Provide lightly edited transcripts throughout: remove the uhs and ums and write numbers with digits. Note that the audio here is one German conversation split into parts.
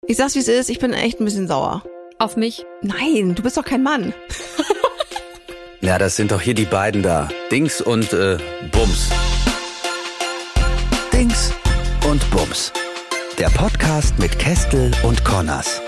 Ich sag's, wie es ist, ich bin echt ein bisschen sauer. Auf mich? Nein, du bist doch kein Mann. Ja, das sind doch hier die beiden da. Dings und Bums. Dings und Bums. Der Podcast mit Kestel und Connors.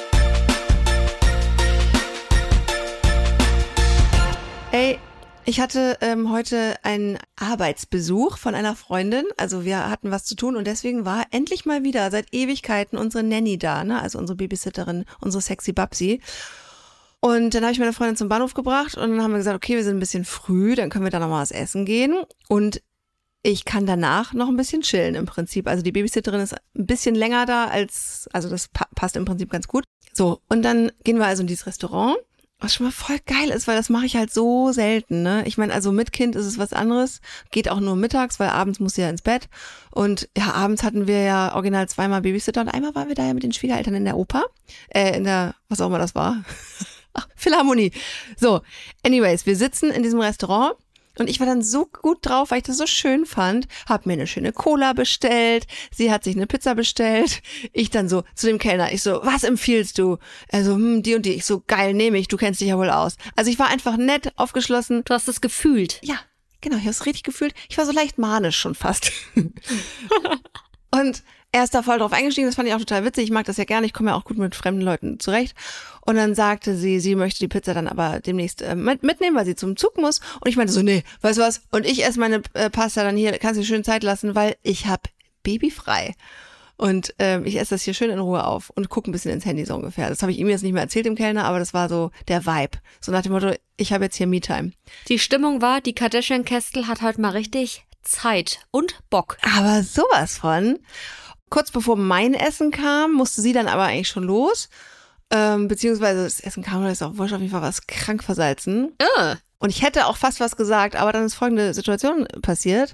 Ey, ich hatte heute einen Arbeitsbesuch von einer Freundin. Also wir hatten was zu tun und deswegen war endlich mal wieder seit Ewigkeiten unsere Nanny da, ne? Also unsere Babysitterin, unsere sexy Babsi. Und dann habe ich meine Freundin zum Bahnhof gebracht und dann haben wir gesagt, okay, wir sind ein bisschen früh, dann können wir da noch mal was essen gehen. Und ich kann danach noch ein bisschen chillen im Prinzip. Also die Babysitterin ist ein bisschen länger da also das passt im Prinzip ganz gut. So, und dann gehen wir also in dieses Restaurant. Was schon mal voll geil ist, weil das mache ich halt so selten, ne? Ich meine, also mit Kind ist es was anderes, geht auch nur mittags, weil abends muss sie ja ins Bett. Und ja, abends hatten wir ja original zweimal Babysitter und einmal waren wir da ja mit den Schwiegereltern in der Oper, in der, was auch immer das war. Ach, Philharmonie. So, anyways, wir sitzen in diesem Restaurant. Und ich war dann so gut drauf, weil ich das so schön fand, hab mir eine schöne Cola bestellt, sie hat sich eine Pizza bestellt, ich dann so zu dem Kellner, ich so, was empfiehlst du? Also, die und die, ich so, geil, nehme ich, du kennst dich ja wohl aus. Also ich war einfach nett, aufgeschlossen. Du hast es gefühlt. Ja, genau, ich habe es richtig gefühlt. Ich war so leicht manisch schon fast. Und er ist da voll drauf eingestiegen, das fand ich auch total witzig, ich mag das ja gerne, ich komme ja auch gut mit fremden Leuten zurecht. Und dann sagte sie möchte die Pizza dann aber demnächst mitnehmen, weil sie zum Zug muss. Und ich meinte so, nee, weißt du was? Und ich esse meine Pasta dann hier, kannst du dir schön Zeit lassen, weil ich hab babyfrei. Und ich esse das hier schön in Ruhe auf und gucke ein bisschen ins Handy so ungefähr. Das habe ich ihm jetzt nicht mehr erzählt dem Kellner, aber das war so der Vibe. So nach dem Motto, ich habe jetzt hier Me-Time. Die Stimmung war, die Kardashian-Kestel hat heute mal richtig Zeit und Bock. Aber sowas von. Kurz bevor mein Essen kam, musste sie dann aber eigentlich schon los. Beziehungsweise das Essen kam, oder ist auch wurscht, auf jeden Fall was krank versalzen. Und ich hätte auch fast was gesagt, aber dann ist folgende Situation passiert.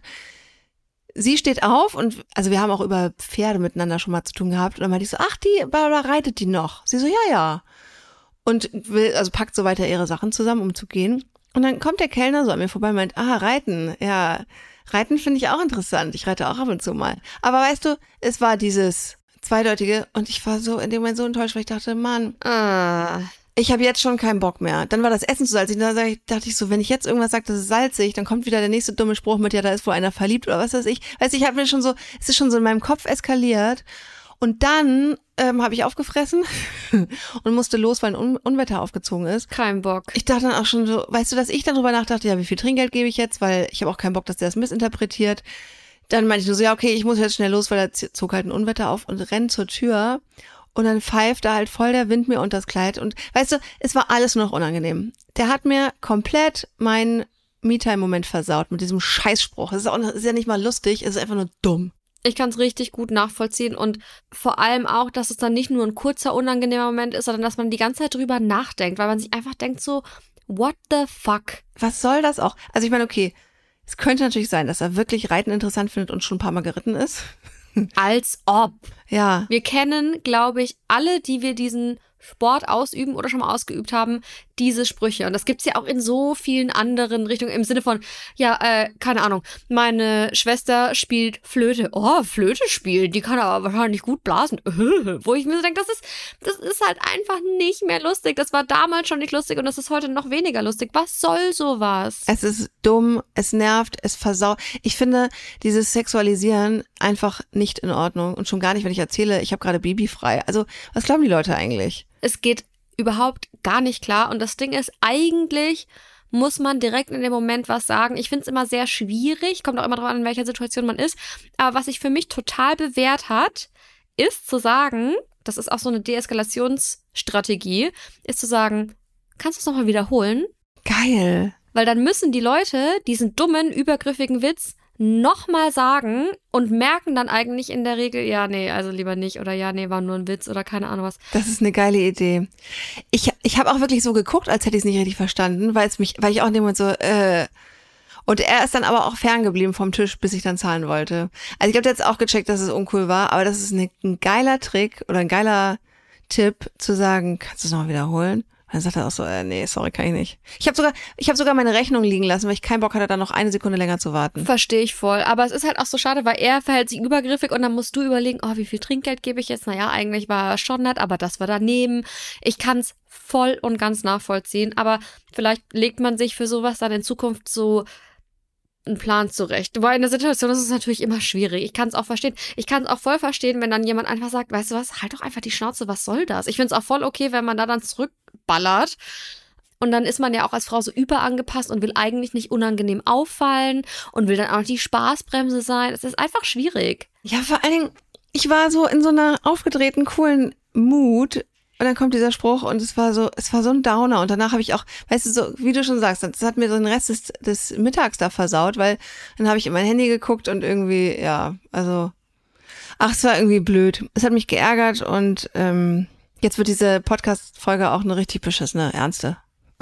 Sie steht auf und, also wir haben auch über Pferde miteinander schon mal zu tun gehabt. Und dann meinte ich so, ach, die, reitet die noch? Sie so, ja. Und packt so weiter ihre Sachen zusammen, um zu gehen. Und dann kommt der Kellner so an mir vorbei und meint, reiten, ja. Reiten finde ich auch interessant. Ich reite auch ab und zu mal. Aber weißt du, es war dieses Zweideutige und ich war so in dem Moment so enttäuscht, weil ich dachte, Mann, ich habe jetzt schon keinen Bock mehr. Dann war das Essen zu salzig. Und dann dachte ich so, wenn ich jetzt irgendwas sage, das ist salzig, dann kommt wieder der nächste dumme Spruch mit, ja, da ist wohl einer verliebt oder was weiß ich. Weißt du, ich habe mir schon so, es ist schon so in meinem Kopf eskaliert. Und dann habe ich aufgefressen und musste los, weil ein Unwetter aufgezogen ist. Kein Bock. Ich dachte dann auch schon so, weißt du, dass ich dann drüber nachdachte, ja, wie viel Trinkgeld gebe ich jetzt, weil ich habe auch keinen Bock, dass der das missinterpretiert. Dann meinte ich nur so, ja, okay, ich muss jetzt schnell los, weil da zog halt ein Unwetter auf und rennt zur Tür. Und dann pfeift da halt voll der Wind mir unter das Kleid. Und weißt du, es war alles nur noch unangenehm. Der hat mir komplett meinen Me-Time-Moment versaut mit diesem Scheißspruch. Es ist ja nicht mal lustig, es ist einfach nur dumm. Ich kann es richtig gut nachvollziehen und vor allem auch, dass es dann nicht nur ein kurzer, unangenehmer Moment ist, sondern dass man die ganze Zeit drüber nachdenkt, weil man sich einfach denkt so, what the fuck? Was soll das auch? Also ich meine, okay, es könnte natürlich sein, dass er wirklich Reiten interessant findet und schon ein paar Mal geritten ist. Als ob. Ja. Wir kennen, glaube ich, alle, die wir diesen Sport ausüben oder schon mal ausgeübt haben, diese Sprüche. Und das gibt's ja auch in so vielen anderen Richtungen im Sinne von, ja, keine Ahnung, meine Schwester spielt Flöte. Oh, Flöte spielen, die kann aber wahrscheinlich gut blasen. Wo ich mir so denke, das ist halt einfach nicht mehr lustig. Das war damals schon nicht lustig und das ist heute noch weniger lustig. Was soll sowas? Es ist dumm, es nervt, es versaut. Ich finde dieses Sexualisieren einfach nicht in Ordnung und schon gar nicht, wenn ich erzähle, ich habe gerade babyfrei. Also, was glauben die Leute eigentlich? Es geht überhaupt gar nicht klar. Und das Ding ist, eigentlich muss man direkt in dem Moment was sagen. Ich finde es immer sehr schwierig, kommt auch immer drauf an, in welcher Situation man ist. Aber was sich für mich total bewährt hat, ist zu sagen, das ist auch so eine Deeskalationsstrategie, ist zu sagen, kannst du es nochmal wiederholen? Geil. Weil dann müssen die Leute diesen dummen, übergriffigen Witz nochmal sagen und merken dann eigentlich in der Regel, ja, nee, also lieber nicht oder ja, nee, war nur ein Witz oder keine Ahnung was. Das ist eine geile Idee. Ich habe auch wirklich so geguckt, als hätte ich es nicht richtig verstanden, weil ich auch in dem Moment so, und er ist dann aber auch ferngeblieben vom Tisch, bis ich dann zahlen wollte. Also ich glaube, der hat jetzt auch gecheckt, dass es uncool war, aber das ist ein geiler Trick oder ein geiler Tipp, zu sagen, kannst du es noch wiederholen? Dann sagt er auch so, nee, sorry, kann ich nicht. Ich habe sogar meine Rechnung liegen lassen, weil ich keinen Bock hatte, da noch eine Sekunde länger zu warten. Verstehe ich voll. Aber es ist halt auch so schade, weil er verhält sich übergriffig und dann musst du überlegen, oh, wie viel Trinkgeld gebe ich jetzt? Naja, eigentlich war er schon nett, aber das war daneben. Ich kann es voll und ganz nachvollziehen, aber vielleicht legt man sich für sowas dann in Zukunft so einen Plan zurecht. Weil in der Situation ist es natürlich immer schwierig. Ich kann es auch verstehen. Ich kann es auch voll verstehen, wenn dann jemand einfach sagt, weißt du was, halt doch einfach die Schnauze, was soll das? Ich finde es auch voll okay, wenn man da dann zurückballert. Und dann ist man ja auch als Frau so überangepasst und will eigentlich nicht unangenehm auffallen und will dann auch nicht die Spaßbremse sein. Es ist einfach schwierig. Ja, vor allen Dingen, ich war so in so einer aufgedrehten, coolen Mut. Und dann kommt dieser Spruch und es war so ein Downer. Und danach habe ich auch, weißt du, so wie du schon sagst, das hat mir so den Rest des Mittags da versaut, weil dann habe ich in mein Handy geguckt und irgendwie, ja, also, es war irgendwie blöd. Es hat mich geärgert und jetzt wird diese Podcast-Folge auch eine richtig beschissene, ernste.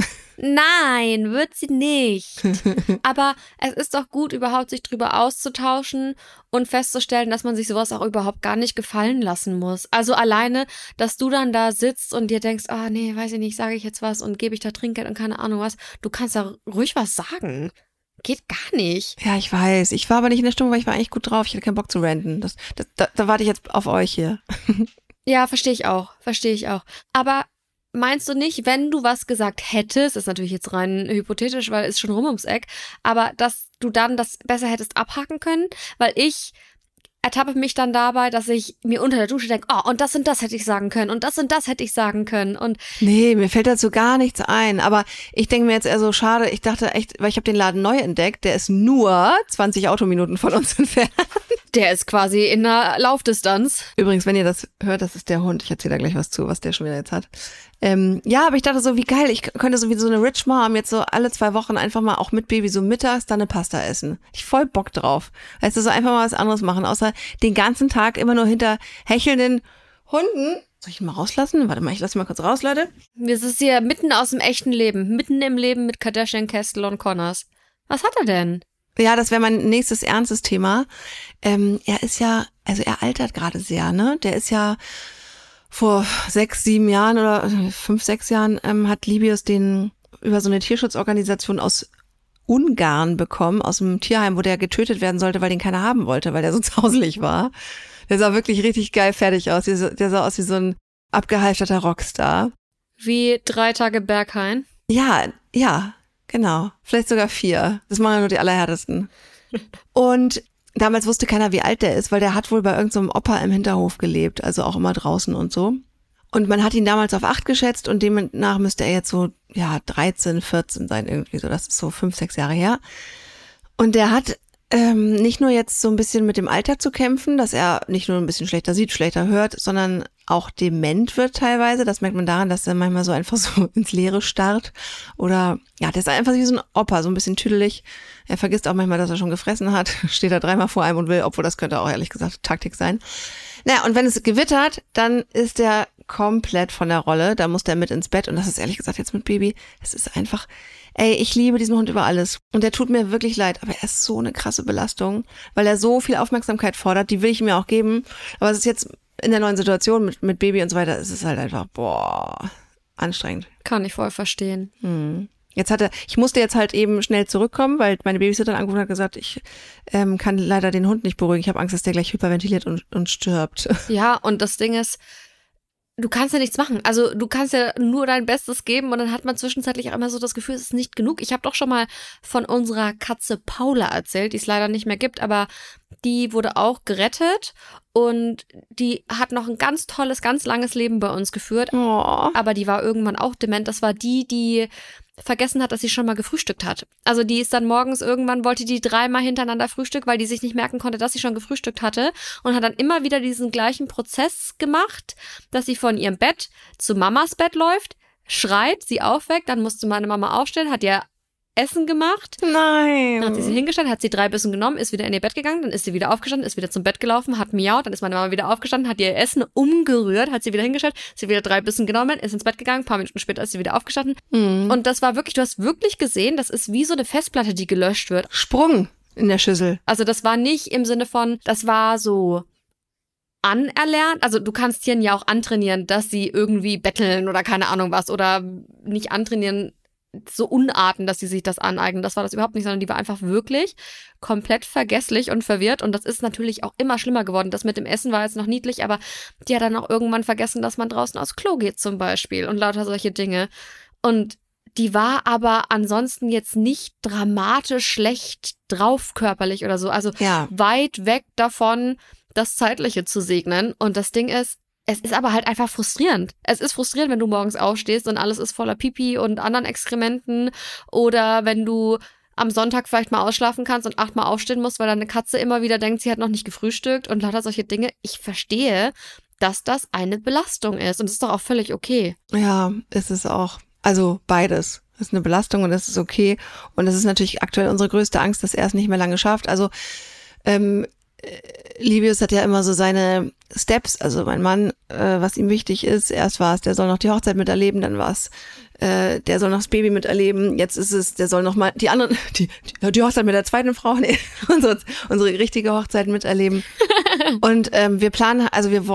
Nein, wird sie nicht. Aber es ist doch gut, überhaupt sich drüber auszutauschen und festzustellen, dass man sich sowas auch überhaupt gar nicht gefallen lassen muss. Also alleine, dass du dann da sitzt und dir denkst, nee, weiß ich nicht, sage ich jetzt was und gebe ich da Trinkgeld und keine Ahnung was. Du kannst da ruhig was sagen. Geht gar nicht. Ja, ich weiß. Ich war aber nicht in der Stimmung, weil ich war eigentlich gut drauf. Ich hatte keinen Bock zu ranten. Da warte ich jetzt auf euch hier. Ja, verstehe ich auch. Aber meinst du nicht, wenn du was gesagt hättest, ist natürlich jetzt rein hypothetisch, weil es schon rum ums Eck, aber dass du dann das besser hättest abhaken können? Weil ich ertappe mich dann dabei, dass ich mir unter der Dusche denke, und das hätte ich sagen können und das hätte ich sagen können. Und nee, mir fällt dazu gar nichts ein. Aber ich denke mir jetzt eher so, schade, ich dachte echt, weil ich habe den Laden neu entdeckt, der ist nur 20 Autominuten von uns entfernt. Der ist quasi in einer Laufdistanz. Übrigens, wenn ihr das hört, das ist der Hund. Ich erzähle da gleich was zu, was der schon wieder jetzt hat. Ja, aber ich dachte so, wie geil, ich könnte so wie so eine Rich Mom jetzt so alle 2 Wochen einfach mal auch mit Baby so mittags dann eine Pasta essen. Ich voll Bock drauf. Weißt du, so einfach mal was anderes machen, außer den ganzen Tag immer nur hinter hechelnden Hunden. Soll ich ihn mal rauslassen? Warte mal, ich lasse ihn mal kurz raus, Leute. Wir sind hier mitten aus dem echten Leben, mitten im Leben mit Kardashian, Kestel und Connors. Was hat er denn? Ja, das wäre mein nächstes ernstes Thema. Er ist ja, also er altert gerade sehr, ne? Der ist ja vor 6, 7 Jahren oder 5, 6 Jahren hat Libius den über so eine Tierschutzorganisation aus Ungarn bekommen, aus dem Tierheim, wo der getötet werden sollte, weil den keiner haben wollte, weil der so zauselig war. Der sah wirklich richtig geil fertig aus. Der sah aus wie so ein abgehalfterter Rockstar. Wie 3 Tage Berghain? Ja, genau. Vielleicht sogar 4. Das machen ja nur die Allerhärtesten. Und damals wusste keiner, wie alt der ist, weil der hat wohl bei irgendeinem so Opa im Hinterhof gelebt, also auch immer draußen und so. Und man hat ihn damals auf 8 geschätzt und demnach müsste er jetzt so, 13, 14 sein irgendwie so. Das ist so 5, 6 Jahre her. Und der hat nicht nur jetzt so ein bisschen mit dem Alter zu kämpfen, dass er nicht nur ein bisschen schlechter sieht, schlechter hört, sondern auch dement wird teilweise. Das merkt man daran, dass er manchmal so einfach so ins Leere starrt. Oder ja, der ist einfach wie so ein Opa, so ein bisschen tüdelig. Er vergisst auch manchmal, dass er schon gefressen hat. Steht da 3-mal vor einem und will, obwohl das könnte auch ehrlich gesagt Taktik sein. Naja, und wenn es gewittert, dann ist der komplett von der Rolle. Da muss der mit ins Bett. Und das ist ehrlich gesagt jetzt mit Baby. Es ist einfach, ich liebe diesen Hund über alles. Und der tut mir wirklich leid. Aber er ist so eine krasse Belastung, weil er so viel Aufmerksamkeit fordert. Die will ich mir auch geben. Aber es ist jetzt in der neuen Situation mit Baby und so weiter, es ist halt einfach, anstrengend. Kann ich voll verstehen. Ich musste jetzt halt eben schnell zurückkommen, weil meine Babysitterin angerufen hat und gesagt, ich kann leider den Hund nicht beruhigen. Ich habe Angst, dass der gleich hyperventiliert und stirbt. Ja, und das Ding ist, du kannst ja nichts machen. Also du kannst ja nur dein Bestes geben und dann hat man zwischenzeitlich auch immer so das Gefühl, es ist nicht genug. Ich habe doch schon mal von unserer Katze Paula erzählt, die es leider nicht mehr gibt, aber die wurde auch gerettet und die hat noch ein ganz tolles, ganz langes Leben bei uns geführt. Oh. Aber die war irgendwann auch dement. Das war die vergessen hat, dass sie schon mal gefrühstückt hat. Also die ist dann morgens irgendwann, wollte die 3-mal hintereinander frühstücken, weil die sich nicht merken konnte, dass sie schon gefrühstückt hatte und hat dann immer wieder diesen gleichen Prozess gemacht, dass sie von ihrem Bett zu Mamas Bett läuft, schreit, sie aufweckt, dann musste meine Mama aufstehen, hat ihr Essen gemacht. Nein. Dann hat sie hingestellt, hat sie 3 Bissen genommen, ist wieder in ihr Bett gegangen, dann ist sie wieder aufgestanden, ist wieder zum Bett gelaufen, hat miaut, dann ist meine Mama wieder aufgestanden, hat ihr Essen umgerührt, hat sie wieder hingestellt, sie wieder 3 Bissen genommen, ist ins Bett gegangen, ein paar Minuten später ist sie wieder aufgestanden. Und das war wirklich, du hast wirklich gesehen, das ist wie so eine Festplatte, die gelöscht wird. Sprung in der Schüssel. Also das war nicht im Sinne von, das war so anerlernt. Also du kannst Tieren ja auch antrainieren, dass sie irgendwie betteln oder keine Ahnung was oder nicht antrainieren, so Unarten, dass sie sich das aneignen. Das war das überhaupt nicht, sondern die war einfach wirklich komplett vergesslich und verwirrt und das ist natürlich auch immer schlimmer geworden. Das mit dem Essen war jetzt noch niedlich, aber die hat dann auch irgendwann vergessen, dass man draußen aufs Klo geht zum Beispiel und lauter solche Dinge. Und die war aber ansonsten jetzt nicht dramatisch schlecht drauf körperlich oder so. Also weit weg davon, das Zeitliche zu segnen. Und das Ding ist, es ist aber halt einfach frustrierend. Es ist frustrierend, wenn du morgens aufstehst und alles ist voller Pipi und anderen Exkrementen. Oder wenn du am Sonntag vielleicht mal ausschlafen kannst und 8-mal aufstehen musst, weil deine Katze immer wieder denkt, sie hat noch nicht gefrühstückt und lauter solche Dinge. Ich verstehe, dass das eine Belastung ist. Und das ist doch auch völlig okay. Ja, ist es auch. Also beides. Das ist eine Belastung und das ist okay. Und das ist natürlich aktuell unsere größte Angst, dass er es nicht mehr lange schafft. Also Livius hat ja immer so seine Steps, also mein Mann, was ihm wichtig ist. Erst war es, der soll noch die Hochzeit miterleben, dann war es, der soll noch das Baby miterleben. Jetzt ist es, der soll noch mal die anderen, die Hochzeit mit der zweiten Frau, unsere richtige Hochzeit miterleben. Und wir planen, also wir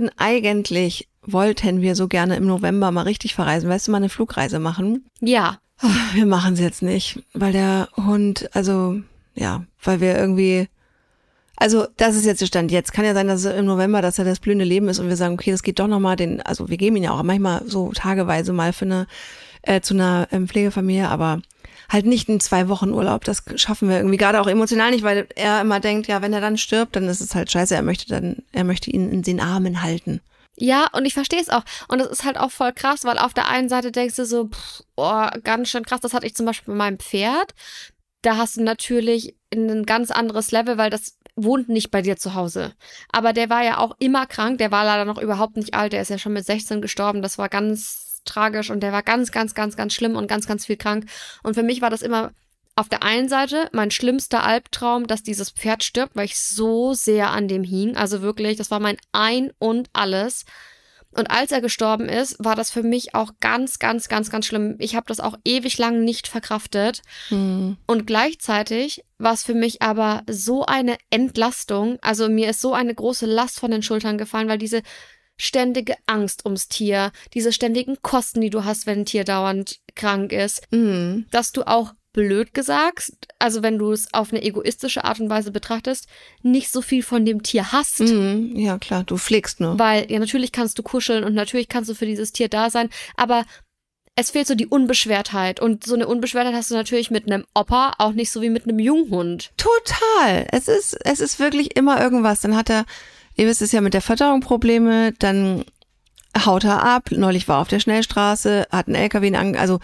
wollten wir so gerne im November mal richtig verreisen. Weißt du, mal eine Flugreise machen? Ja. Wir machen es jetzt nicht, weil der Hund, also ja, weil wir irgendwie, also das ist jetzt der Stand. Jetzt kann ja sein, dass im November, dass er das blühende Leben ist und wir sagen, okay, das geht doch nochmal also wir geben ihn ja auch manchmal so tageweise mal für zu einer Pflegefamilie, aber halt nicht in 2 Wochen Urlaub. Das schaffen wir irgendwie gerade auch emotional nicht, weil er immer denkt, ja, wenn er dann stirbt, dann ist es halt scheiße. Er möchte ihn in den Armen halten. Ja, und ich verstehe es auch. Und das ist halt auch voll krass, weil auf der einen Seite denkst du so, ganz schön krass. Das hatte ich zum Beispiel bei meinem Pferd. Da hast du natürlich ein ganz anderes Level, weil das wohnt nicht bei dir zu Hause. Aber der war ja auch immer krank. Der war leider noch überhaupt nicht alt. Der ist ja schon mit 16 gestorben. Das war ganz tragisch und der war ganz, ganz, ganz, ganz schlimm und ganz, ganz viel krank. Und für mich war das immer auf der einen Seite mein schlimmster Albtraum, dass dieses Pferd stirbt, weil ich so sehr an dem hing. Also wirklich, das war mein Ein und Alles. Und als er gestorben ist, war das für mich auch ganz, ganz, ganz, ganz schlimm. Ich habe das auch ewig lang nicht verkraftet. Und gleichzeitig war es für mich aber so eine Entlastung. Also mir ist so eine große Last von den Schultern gefallen, weil diese ständige Angst ums Tier, diese ständigen Kosten, die du hast, wenn ein Tier dauernd krank ist, dass du auch blöd gesagt, also wenn du es auf eine egoistische Art und Weise betrachtest, nicht so viel von dem Tier hast. Ja, klar, du pflegst nur. Weil, ja, natürlich kannst du kuscheln und natürlich kannst du für dieses Tier da sein, aber es fehlt so die Unbeschwertheit. Und so eine Unbeschwertheit hast du natürlich mit einem Opa auch nicht so wie mit einem Junghund. Total. Es ist wirklich immer irgendwas. Dann hat er, ihr wisst es ja, mit der Verdauung Probleme, dann haut er ab. Neulich war er auf der Schnellstraße, hat einen LKW, also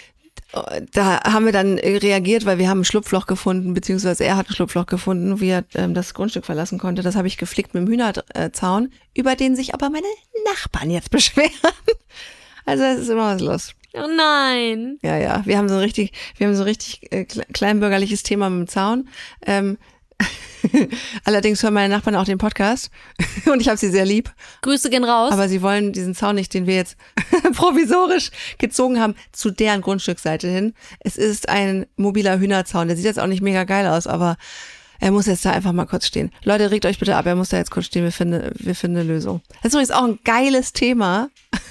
da haben wir dann reagiert, weil wir haben ein Schlupfloch gefunden, beziehungsweise er hat ein Schlupfloch gefunden, wie er das Grundstück verlassen konnte. Das habe ich geflickt mit dem Hühnerzaun, über den sich aber meine Nachbarn jetzt beschweren. Also es ist immer was los. Oh nein. Ja, wir haben so ein richtig kleinbürgerliches Thema mit dem Zaun. Allerdings hören meine Nachbarn auch den Podcast und ich habe sie sehr lieb. Grüße gehen raus. Aber sie wollen diesen Zaun nicht, den wir jetzt provisorisch gezogen haben, zu deren Grundstücksseite hin. Es ist ein mobiler Hühnerzaun. Der sieht jetzt auch nicht mega geil aus, aber er muss jetzt da einfach mal kurz stehen. Leute, regt euch bitte ab, er muss da jetzt kurz stehen. Wir finden eine Lösung. Das ist übrigens auch ein geiles Thema.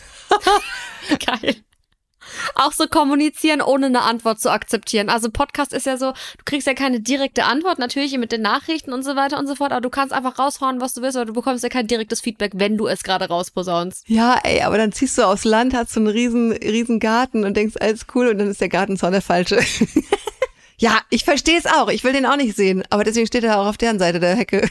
Geil. Auch so kommunizieren, ohne eine Antwort zu akzeptieren. Also Podcast ist ja so, du kriegst ja keine direkte Antwort, natürlich mit den Nachrichten und so weiter und so fort, aber du kannst einfach raushauen, was du willst, aber du bekommst ja kein direktes Feedback, wenn du es gerade rausposaunst. Ja, ey, aber dann ziehst du aufs Land, hast so einen riesen Garten und denkst, alles cool, und dann ist der Gartenzaun der falsche. Ja, ich verstehe es auch, ich will den auch nicht sehen, aber deswegen steht er auch auf deren Seite der Hecke.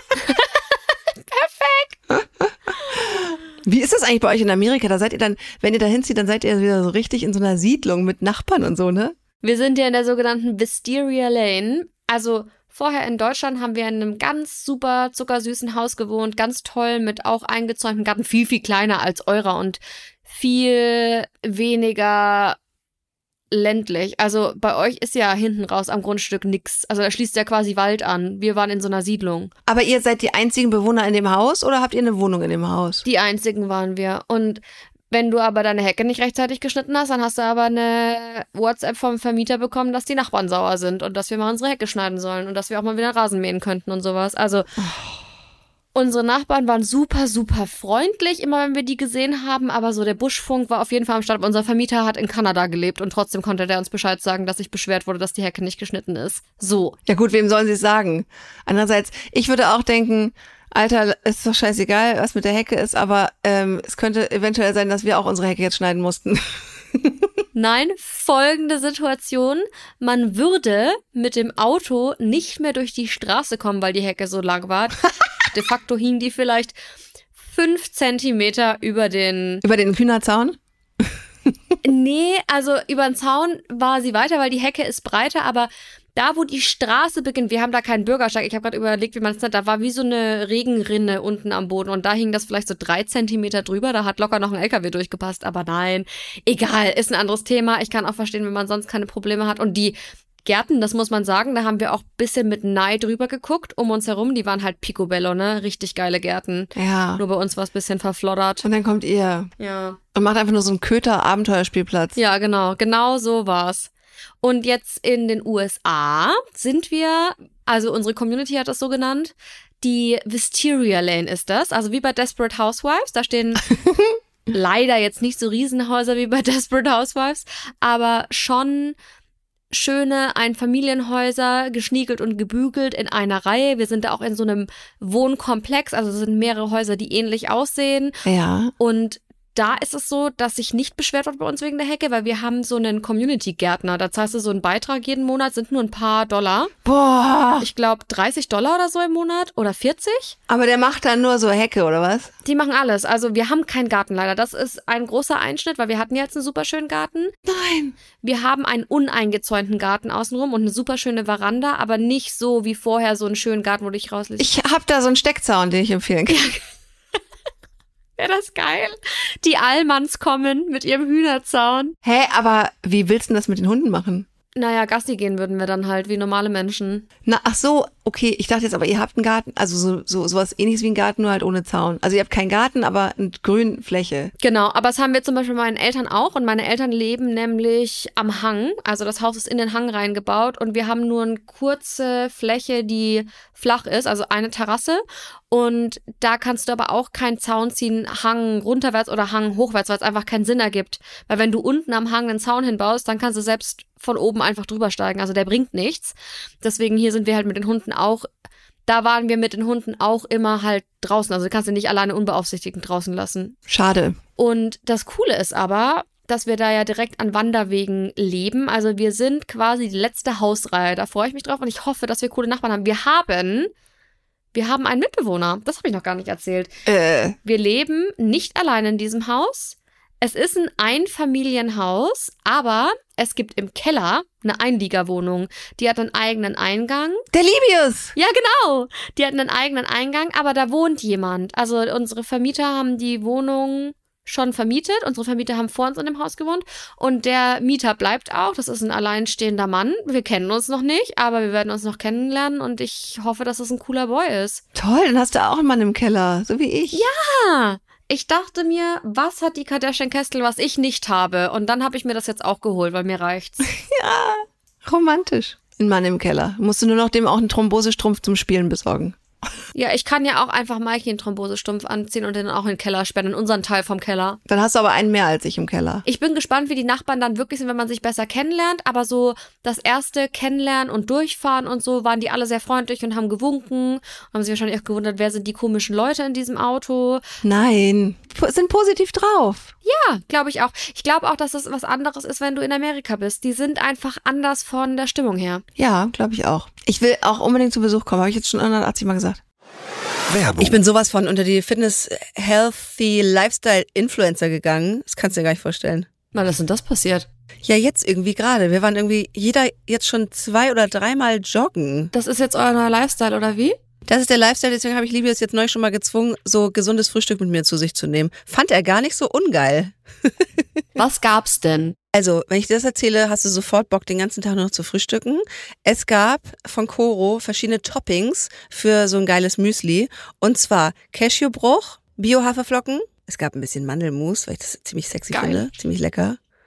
Perfekt. Wie ist das eigentlich bei euch in Amerika? Da seid ihr dann, wenn ihr da hinzieht, dann seid ihr wieder so richtig in so einer Siedlung mit Nachbarn und so, ne? Wir sind ja in der sogenannten Wisteria Lane. Also vorher in Deutschland haben wir in einem ganz super zuckersüßen Haus gewohnt, ganz toll, mit auch eingezäunten Garten, viel, viel kleiner als eurer und viel weniger ländlich. Also bei euch ist ja hinten raus am Grundstück nix. Also da schließt ja quasi Wald an. Wir waren in so einer Siedlung. Aber ihr seid die einzigen Bewohner in dem Haus oder habt ihr eine Wohnung in dem Haus? Die einzigen waren wir. Und wenn du aber deine Hecke nicht rechtzeitig geschnitten hast, dann hast du aber eine WhatsApp vom Vermieter bekommen, dass die Nachbarn sauer sind und dass wir mal unsere Hecke schneiden sollen und dass wir auch mal wieder Rasen mähen könnten und sowas. Also Unsere Nachbarn waren super, super freundlich, immer wenn wir die gesehen haben, aber so der Buschfunk war auf jeden Fall am Start. Unser Vermieter hat in Kanada gelebt und trotzdem konnte der uns Bescheid sagen, dass sich beschwert wurde, dass die Hecke nicht geschnitten ist. So. Ja gut, wem sollen sie es sagen? Andererseits, ich würde auch denken, Alter, ist doch scheißegal, was mit der Hecke ist, aber es könnte eventuell sein, dass wir auch unsere Hecke jetzt schneiden mussten. Nein, folgende Situation. Man würde mit dem Auto nicht mehr durch die Straße kommen, weil die Hecke so lang war. De facto hing die vielleicht 5 Zentimeter über den... Über den Hühnerzaun? Nee, also über den Zaun war sie weiter, weil die Hecke ist breiter, aber da, wo die Straße beginnt, wir haben da keinen Bürgersteig, ich habe gerade überlegt, wie man es nennt, da war wie so eine Regenrinne unten am Boden und da hing das vielleicht so 3 Zentimeter drüber, da hat locker noch ein LKW durchgepasst, aber nein, egal, ist ein anderes Thema. Ich kann auch verstehen, wenn man sonst keine Probleme hat und die Gärten, das muss man sagen, da haben wir auch ein bisschen mit Neid drüber geguckt, um uns herum, die waren halt picobello, ne, richtig geile Gärten. Ja. Nur bei uns war es ein bisschen verfloddert. Und dann kommt ihr. Ja. Und macht einfach nur so einen Köter-Abenteuerspielplatz. Ja, genau so war's. Und jetzt in den USA sind wir, also unsere Community hat das so genannt, die Wisteria Lane ist das, also wie bei Desperate Housewives, da stehen leider jetzt nicht so Riesenhäuser wie bei Desperate Housewives, aber schon schöne Einfamilienhäuser, geschniegelt und gebügelt in einer Reihe. Wir sind da auch in so einem Wohnkomplex, also es sind mehrere Häuser, die ähnlich aussehen. Ja. Und da ist es so, dass sich nicht beschwert wird bei uns wegen der Hecke, weil wir haben so einen Community-Gärtner. Da zahlst du so einen Beitrag jeden Monat, sind nur ein paar Dollar. Boah. Ich glaube $30 oder so im Monat oder 40. Aber der macht dann nur so Hecke, oder was? Die machen alles. Also wir haben keinen Garten leider. Das ist ein großer Einschnitt, weil wir hatten jetzt einen super schönen Garten. Nein. Wir haben einen uneingezäunten Garten außenrum und eine super schöne Veranda, aber nicht so wie vorher so einen schönen Garten, wo du dich rauslässt. Ich hab da so einen Steckzaun, den ich empfehlen kann. Wäre das geil? Die Allmanns kommen mit ihrem Hühnerzaun. Hä, aber wie willst du das mit den Hunden machen? Naja, Gassi gehen würden wir dann halt, wie normale Menschen. Na, ach so, okay. Ich dachte jetzt aber, ihr habt einen Garten, also sowas ähnliches wie ein Garten, nur halt ohne Zaun. Also ihr habt keinen Garten, aber eine Grünfläche. Genau, aber das haben wir zum Beispiel meinen Eltern auch. Und meine Eltern leben nämlich am Hang. Also das Haus ist in den Hang reingebaut. Und wir haben nur eine kurze Fläche, die flach ist, also eine Terrasse. Und da kannst du aber auch keinen Zaun ziehen, Hang runterwärts oder Hang hochwärts, weil es einfach keinen Sinn ergibt. Weil wenn du unten am Hang einen Zaun hinbaust, dann kannst du selbst von oben einfach drüber steigen. Also der bringt nichts. Deswegen hier sind wir halt mit den Hunden auch, da waren wir mit den Hunden auch immer halt draußen. Also du kannst sie nicht alleine unbeaufsichtigt draußen lassen. Schade. Und das Coole ist aber, dass wir da ja direkt an Wanderwegen leben. Also wir sind quasi die letzte Hausreihe. Da freue ich mich drauf und ich hoffe, dass wir coole Nachbarn haben. Wir haben einen Mitbewohner. Das habe ich noch gar nicht erzählt. Wir leben nicht allein in diesem Haus. Es ist ein Einfamilienhaus, aber es gibt im Keller eine Einliegerwohnung. Die hat einen eigenen Eingang. Der Libius! Ja, genau. Die hat einen eigenen Eingang, aber da wohnt jemand. Also unsere Vermieter haben die Wohnung schon vermietet. Unsere Vermieter haben vor uns in dem Haus gewohnt. Und der Mieter bleibt auch. Das ist ein alleinstehender Mann. Wir kennen uns noch nicht, aber wir werden uns noch kennenlernen. Und ich hoffe, dass es ein cooler Boy ist. Toll, dann hast du auch einen Mann im Keller, so wie ich. Ja! Ich dachte mir, was hat die Kardashian-Kestel, was ich nicht habe? Und dann habe ich mir das jetzt auch geholt, weil mir reicht's. Ja, romantisch. Ein Mann im Keller. Musst du nur noch dem auch einen Thrombosestrumpf zum Spielen besorgen. Ja, ich kann ja auch einfach Mikey einen Thrombosestrumpf anziehen und den auch in den Keller sperren, in unseren Teil vom Keller. Dann hast du aber einen mehr als ich im Keller. Ich bin gespannt, wie die Nachbarn dann wirklich sind, wenn man sich besser kennenlernt. Aber so das erste Kennenlernen und Durchfahren und so waren die alle sehr freundlich und haben gewunken. Und haben sich wahrscheinlich auch gewundert, wer sind die komischen Leute in diesem Auto. Nein, sind positiv drauf. Ja, glaube ich auch. Ich glaube auch, dass das was anderes ist, wenn du in Amerika bist. Die sind einfach anders von der Stimmung her. Ja, glaube ich auch. Ich will auch unbedingt zu Besuch kommen, habe ich jetzt schon 180 Mal gesagt. Werbung. Ich bin sowas von unter die Fitness-Healthy-Lifestyle-Influencer gegangen. Das kannst du dir gar nicht vorstellen. Wann ist denn das passiert? Ja, jetzt irgendwie gerade. Wir waren irgendwie jeder jetzt schon 2 oder 3 Mal joggen. Das ist jetzt euer neuer Lifestyle, oder wie? Das ist der Lifestyle, deswegen habe ich Libius jetzt neu schon mal gezwungen, so gesundes Frühstück mit mir zu sich zu nehmen. Fand er gar nicht so ungeil. Was gab's denn? Also, wenn ich dir das erzähle, hast du sofort Bock, den ganzen Tag nur noch zu frühstücken. Es gab von Koro verschiedene Toppings für so ein geiles Müsli. Und zwar Cashewbruch, Bio-Haferflocken. Es gab ein bisschen Mandelmus, weil ich das ziemlich sexy finde. Ziemlich lecker.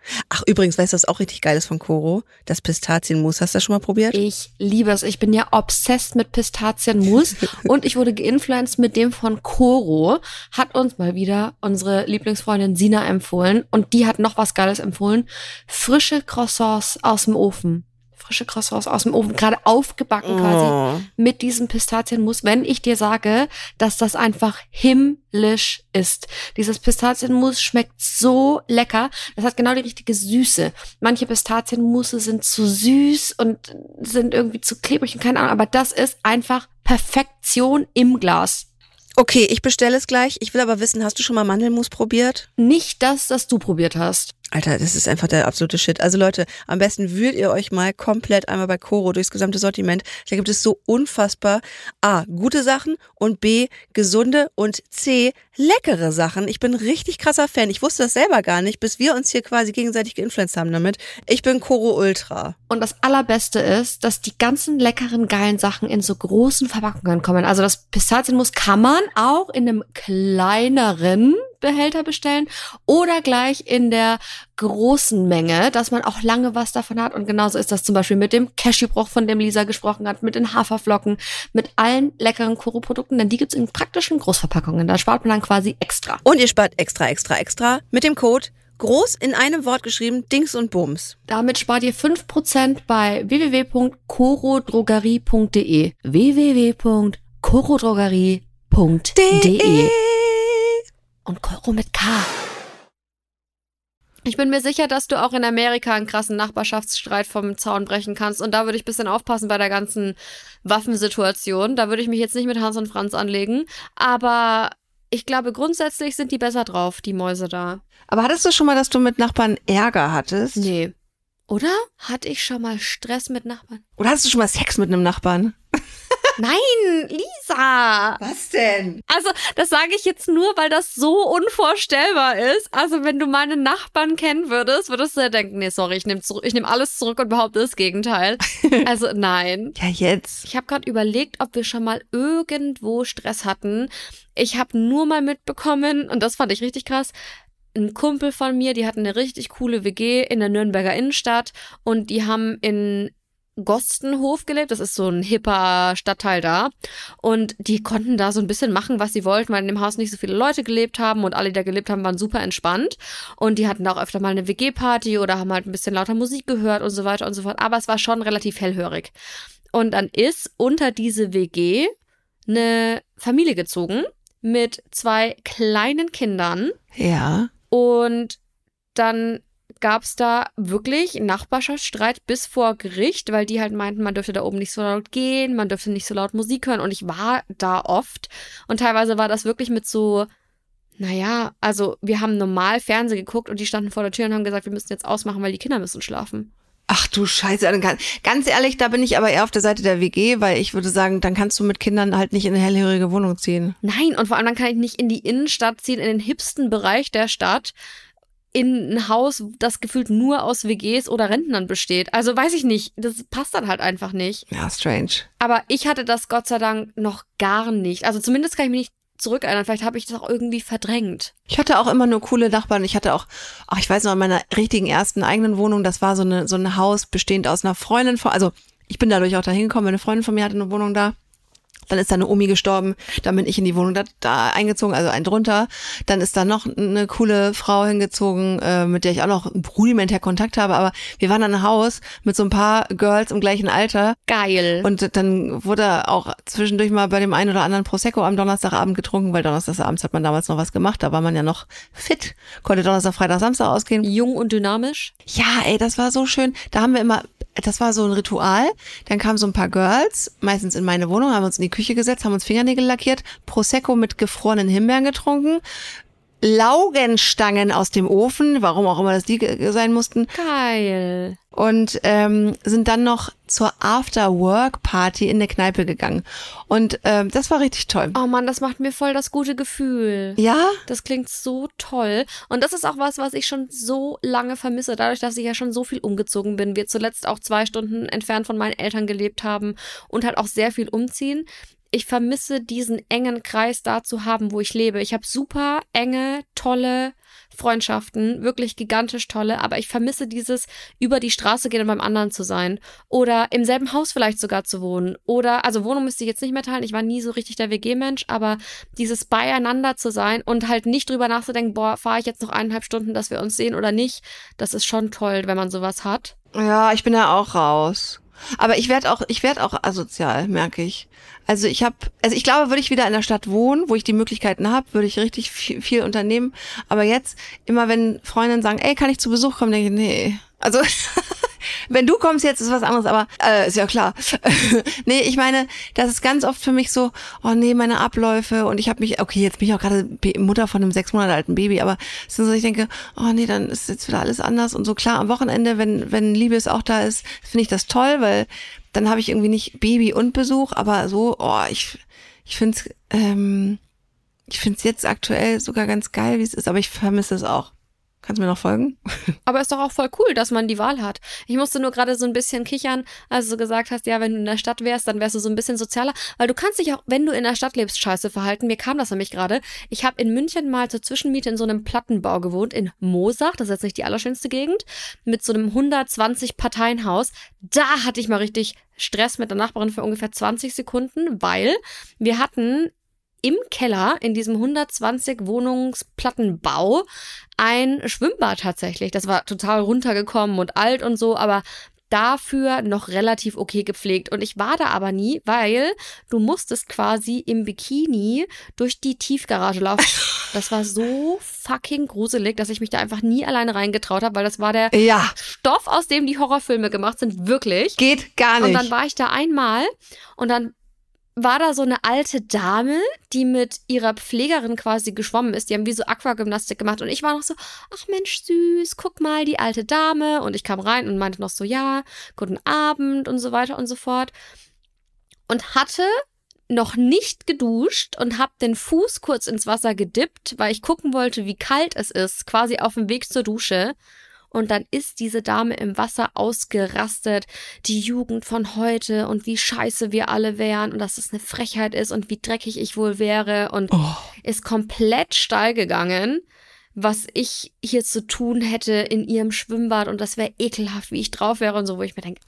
Ach, übrigens, weißt du, was auch richtig geil ist von Koro? Das Pistazienmus. Hast du das schon mal probiert? Ich liebe es. Ich bin ja obsessed mit Pistazienmus und ich wurde geinfluenced mit dem von Koro. Hat uns mal wieder unsere Lieblingsfreundin Sina empfohlen und die hat noch was Geiles empfohlen. Frische Croissants aus dem Ofen. Gerade aufgebacken quasi mit diesem Pistazienmus. Wenn ich dir sage, dass das einfach himmlisch ist. Dieses Pistazienmus schmeckt so lecker. Das hat genau die richtige Süße. Manche Pistazienmusse sind zu süß und sind irgendwie zu klebrig und keine Ahnung. Aber das ist einfach Perfektion im Glas. Okay, ich bestelle es gleich. Ich will aber wissen, hast du schon mal Mandelmus probiert? Nicht das du probiert hast. Alter, das ist einfach der absolute Shit. Also Leute, am besten wühlt ihr euch mal komplett einmal bei Koro durchs gesamte Sortiment. Da gibt es so unfassbar A, gute Sachen und B, gesunde und C, leckere Sachen. Ich bin richtig krasser Fan. Ich wusste das selber gar nicht, bis wir uns hier quasi gegenseitig geinfluenced haben damit. Ich bin Koro Ultra. Und das Allerbeste ist, dass die ganzen leckeren, geilen Sachen in so großen Verpackungen kommen. Also das Pistazienmus kann man auch in einem kleineren Behälter bestellen oder gleich in der großen Menge, dass man auch lange was davon hat. Und genauso ist das zum Beispiel mit dem Cashewbruch, von dem Lisa gesprochen hat, mit den Haferflocken, mit allen leckeren Koro-Produkten, denn die gibt's in praktischen Großverpackungen. Da spart man dann quasi extra. Und ihr spart extra mit dem Code groß in einem Wort geschrieben, Dings und Bums. Damit spart ihr 5% bei www.korodrogerie.de www.korodrogerie.de Und Koro mit K. Ich bin mir sicher, dass du auch in Amerika einen krassen Nachbarschaftsstreit vom Zaun brechen kannst. Und da würde ich ein bisschen aufpassen bei der ganzen Waffensituation. Da würde ich mich jetzt nicht mit Hans und Franz anlegen. Aber ich glaube, grundsätzlich sind die besser drauf, die Mäuse da. Aber hattest du schon mal, dass du mit Nachbarn Ärger hattest? Nee. Oder? Hatte ich schon mal Stress mit Nachbarn? Oder hattest du schon mal Sex mit einem Nachbarn? Nein, Lisa! Was denn? Also, das sage ich jetzt nur, weil das so unvorstellbar ist. Also, wenn du meine Nachbarn kennen würdest du ja denken, nee, sorry, ich nehme alles zurück und behaupte das Gegenteil. Also, nein. Ja, jetzt. Ich habe gerade überlegt, ob wir schon mal irgendwo Stress hatten. Ich habe nur mal mitbekommen, und das fand ich richtig krass, ein Kumpel von mir, die hatten eine richtig coole WG in der Nürnberger Innenstadt und die haben in Gostenhof gelebt, das ist so ein hipper Stadtteil da und die konnten da so ein bisschen machen, was sie wollten, weil in dem Haus nicht so viele Leute gelebt haben und alle, die da gelebt haben, waren super entspannt und die hatten da auch öfter mal eine WG-Party oder haben halt ein bisschen lauter Musik gehört und so weiter und so fort, aber es war schon relativ hellhörig. Und dann ist unter diese WG eine Familie gezogen mit 2 kleinen Kindern. Ja. Und dann gab's da wirklich Nachbarschaftsstreit bis vor Gericht, weil die halt meinten, man dürfte da oben nicht so laut gehen, man dürfte nicht so laut Musik hören und ich war da oft und teilweise war das wirklich mit so, naja, also wir haben normal Fernsehen geguckt und die standen vor der Tür und haben gesagt, wir müssen jetzt ausmachen, weil die Kinder müssen schlafen. Ach du Scheiße, ganz ehrlich, da bin ich aber eher auf der Seite der WG, weil ich würde sagen, dann kannst du mit Kindern halt nicht in eine hellhörige Wohnung ziehen. Nein, und vor allem dann kann ich nicht in die Innenstadt ziehen, in den hipsten Bereich der Stadt, in ein Haus, das gefühlt nur aus WGs oder Rentnern besteht. Also weiß ich nicht, das passt dann halt einfach nicht. Ja, strange. Aber ich hatte das Gott sei Dank noch gar nicht. Also zumindest kann ich mich nicht zurückerinnern. Vielleicht habe ich das auch irgendwie verdrängt. Ich hatte auch immer nur coole Nachbarn. Ich hatte auch, ich weiß noch, in meiner richtigen ersten eigenen Wohnung, das war so ein Haus bestehend aus einer Freundin von, also ich bin dadurch auch da hingekommen, eine Freundin von mir hatte eine Wohnung da. Dann ist da eine Omi gestorben, dann bin ich in die Wohnung da eingezogen, also ein drunter. Dann ist da noch eine coole Frau hingezogen, mit der ich auch noch rudimentär Kontakt habe. Aber wir waren an einem Haus mit so ein paar Girls im gleichen Alter. Geil. Und dann wurde auch zwischendurch mal bei dem einen oder anderen Prosecco am Donnerstagabend getrunken, weil donnerstagsabends hat man damals noch was gemacht. Da war man ja noch fit, konnte Donnerstag, Freitag, Samstag ausgehen. Jung und dynamisch. Ja, ey, das war so schön. Da haben wir immer, das war so ein Ritual. Dann kamen so ein paar Girls, meistens in meine Wohnung, haben uns in die Küche gesetzt, haben uns Fingernägel lackiert, Prosecco mit gefrorenen Himbeeren getrunken, Laugenstangen aus dem Ofen, warum auch immer das die sein mussten. Geil. Und sind dann noch zur After-Work-Party in der Kneipe gegangen. Und das war richtig toll. Oh Mann, das macht mir voll das gute Gefühl. Ja? Das klingt so toll. Und das ist auch was ich schon so lange vermisse. Dadurch, dass ich ja schon so viel umgezogen bin. Wir zuletzt auch 2 Stunden entfernt von meinen Eltern gelebt haben und halt auch sehr viel umziehen. Ich vermisse diesen engen Kreis da zu haben, wo ich lebe. Ich habe super enge, tolle Freundschaften, wirklich gigantisch tolle, aber ich vermisse dieses über die Straße gehen und beim anderen zu sein oder im selben Haus vielleicht sogar zu wohnen oder, also Wohnung müsste ich jetzt nicht mehr teilen, ich war nie so richtig der WG-Mensch, aber dieses beieinander zu sein und halt nicht drüber nachzudenken, boah, fahre ich jetzt noch 1,5 Stunden, dass wir uns sehen oder nicht, das ist schon toll, wenn man sowas hat. Ja, ich bin da auch raus. Aber ich werd auch asozial, merke ich. Also ich glaube, würde ich wieder in der Stadt wohnen, wo ich die Möglichkeiten habe, würde ich richtig viel unternehmen. Aber jetzt, immer wenn Freundinnen sagen, ey, kann ich zu Besuch kommen, denke ich, nee. Also, wenn du kommst jetzt, ist was anderes, aber ist ja klar. Nee, ich meine, das ist ganz oft für mich so, oh nee, meine Abläufe und ich habe mich, okay, jetzt bin ich auch gerade Mutter von einem 6 Monate alten Baby, aber es ist so, ich denke, oh nee, dann ist jetzt wieder alles anders und so. Klar, am Wochenende, wenn Liebes auch da ist, finde ich das toll, weil dann habe ich irgendwie nicht Baby und Besuch, aber so, ich find's jetzt aktuell sogar ganz geil, wie es ist, aber ich vermisse es auch. Kannst du mir noch folgen? Aber ist doch auch voll cool, dass man die Wahl hat. Ich musste nur gerade so ein bisschen kichern, als du gesagt hast, ja, wenn du in der Stadt wärst, dann wärst du so ein bisschen sozialer. Weil du kannst dich auch, wenn du in der Stadt lebst, scheiße verhalten. Mir kam das nämlich gerade. Ich habe in München mal zur Zwischenmiete in so einem Plattenbau gewohnt, in Moosach. Das ist jetzt nicht die allerschönste Gegend. Mit so einem 120-Parteien-Haus. Da hatte ich mal richtig Stress mit der Nachbarin für ungefähr 20 Sekunden, weil wir hatten im Keller in diesem 120-Wohnungsplattenbau ein Schwimmbad tatsächlich. Das war total runtergekommen und alt und so, aber dafür noch relativ okay gepflegt. Und ich war da aber nie, weil du musstest quasi im Bikini durch die Tiefgarage laufen. Das war so fucking gruselig, dass ich mich da einfach nie alleine reingetraut habe, weil das war der Stoff, aus dem die Horrorfilme gemacht sind, wirklich. Geht gar nicht. Und dann war ich da einmal und dann war da so eine alte Dame, die mit ihrer Pflegerin quasi geschwommen ist. Die haben wie so Aquagymnastik gemacht. Und ich war noch so, ach Mensch, süß, guck mal, die alte Dame. Und ich kam rein und meinte noch so, ja, guten Abend und so weiter und so fort. Und hatte noch nicht geduscht und habe den Fuß kurz ins Wasser gedippt, weil ich gucken wollte, wie kalt es ist, quasi auf dem Weg zur Dusche. Und dann ist diese Dame im Wasser ausgerastet, die Jugend von heute und wie scheiße wir alle wären und dass es eine Frechheit ist und wie dreckig ich wohl wäre und ist komplett steil gegangen, was ich hier zu tun hätte in ihrem Schwimmbad und das wäre ekelhaft, wie ich drauf wäre und so, wo ich mir denke,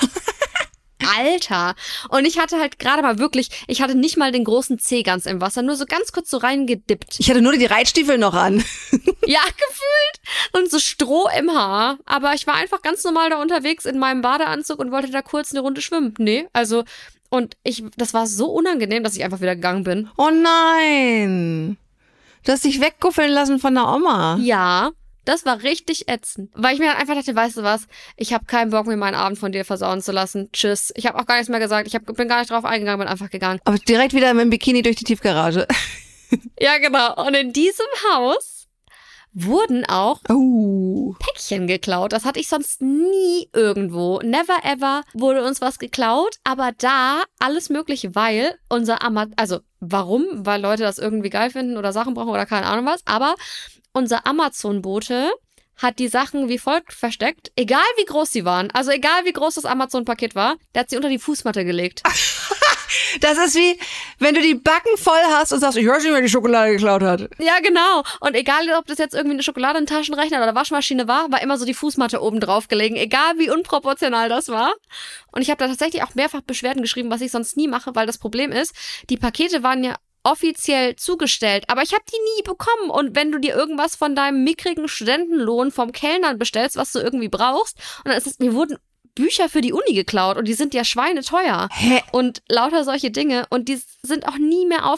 Alter. Und ich hatte halt gerade mal wirklich, ich hatte nicht mal den großen Zeh ganz im Wasser, nur so ganz kurz so reingedippt. Ich hatte nur die Reitstiefel noch an. Ja, gefühlt. Und so Stroh im Haar. Aber ich war einfach ganz normal da unterwegs in meinem Badeanzug und wollte da kurz eine Runde schwimmen. Nee, also, und das war so unangenehm, dass ich einfach wieder gegangen bin. Oh nein. Du hast dich wegguffeln lassen von der Oma. Ja. Das war richtig ätzend. Weil ich mir dann einfach dachte, weißt du was, ich habe keinen Bock, mir meinen Abend von dir versauen zu lassen. Tschüss. Ich habe auch gar nichts mehr gesagt. Bin gar nicht drauf eingegangen, bin einfach gegangen. Aber direkt wieder mit dem Bikini durch die Tiefgarage. Ja, genau. Und in diesem Haus wurden auch Päckchen geklaut. Das hatte ich sonst nie irgendwo. Never ever wurde uns was geklaut. Aber da alles Mögliche, weil warum? Weil Leute das irgendwie geil finden oder Sachen brauchen oder keine Ahnung was. Aber unser Amazon-Bote hat die Sachen wie folgt versteckt, egal wie groß sie waren, also egal wie groß das Amazon-Paket war, der hat sie unter die Fußmatte gelegt. Das ist wie, wenn du die Backen voll hast und sagst, ich weiß nicht, wer die Schokolade geklaut hat. Ja, genau. Und egal, ob das jetzt irgendwie eine Schokolade, ein Taschenrechner oder Waschmaschine war immer so die Fußmatte oben drauf gelegen, egal wie unproportional das war. Und ich habe da tatsächlich auch mehrfach Beschwerden geschrieben, was ich sonst nie mache, weil das Problem ist, die Pakete waren ja offiziell zugestellt, aber ich habe die nie bekommen. Und wenn du dir irgendwas von deinem mickrigen Studentenlohn vom Kellnern bestellst, was du irgendwie brauchst, und dann ist es, mir wurden Bücher für die Uni geklaut und die sind ja schweineteuer. Hä? Und lauter solche Dinge und die sind auch nie mehr